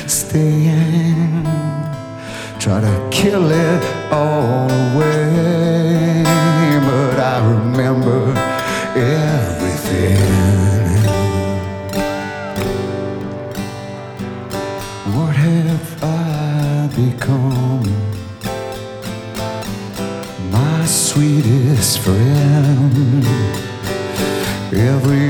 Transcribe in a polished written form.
staying. Try to kill it all away, but I remember everything. What have I become? My sweetest friend. Every